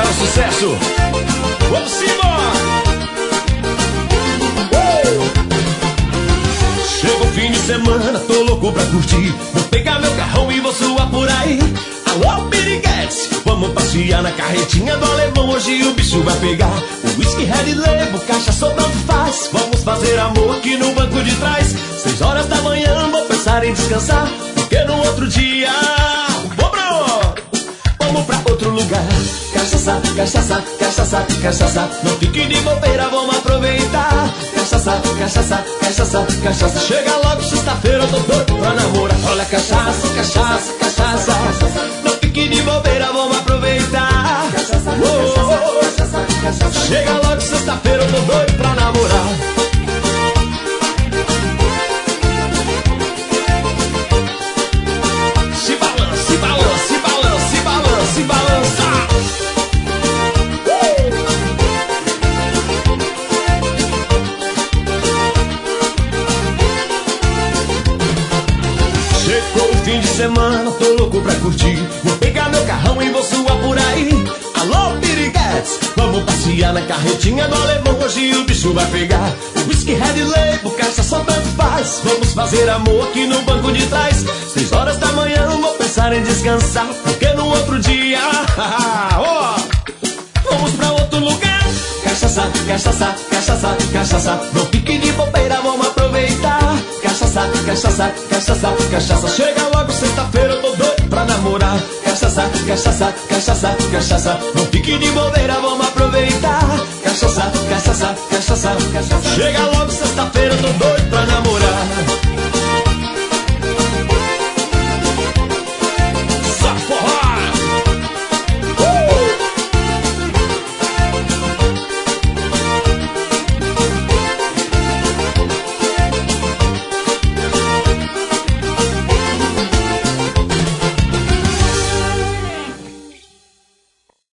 maior sucesso. Vamos embora! Chega o fim de semana, tô louco pra curtir. Vou pegar meu carrão e vou suar por aí. Alô, piriguetes, vamos passear na carretinha do alemão. Hoje o bicho vai pegar. O whisky, Red Label, cachaça ou tanto faz. Vamos fazer amor aqui no banco de trás. 6 horas da manhã, vou pensar em descansar, porque no outro dia vamos pra outro lugar. Cachaça, cachaça, cachaça, cachaça. Não fique de bobeira, vamos aproveitar. Cachaça, cachaça, cachaça, cachaça. Chega logo sexta-feira, eu tô doido pra namorar. Olha, cachaça, cachaça, cachaça. Não fique de bobeira, vamos aproveitar. Chega logo sexta-feira, eu tô doido pra namorar. Se balança, se balança, se balança, se balança, se balança. Chegou o fim de semana, tô louco pra curtir. Vou pegar meu carrão e vou suar por aí. Alô, piriguetes, vamos passear na carretinha do alemão. Hoje o bicho vai pegar. O whisky, Red Label, cachaça, tanto faz. Vamos fazer amor aqui no banco de trás. 6 horas da manhã, vou pensar em descansar, porque no outro dia vamos pra outro lugar. Cachaça, cachaça, cachaça, cachaça. Não fique de bobeira, vamos aproveitar. Cachaça, cachaça, cachaça, cachaça. Chega logo sexta-feira, eu tô doido pra namorar. Cachaça, cachaça, cachaça, cachaça. Não fique de bobeira, vamos aproveitar. Cachaça, cachaça, cachaça, cachaça. Chega logo sexta-feira, eu tô doido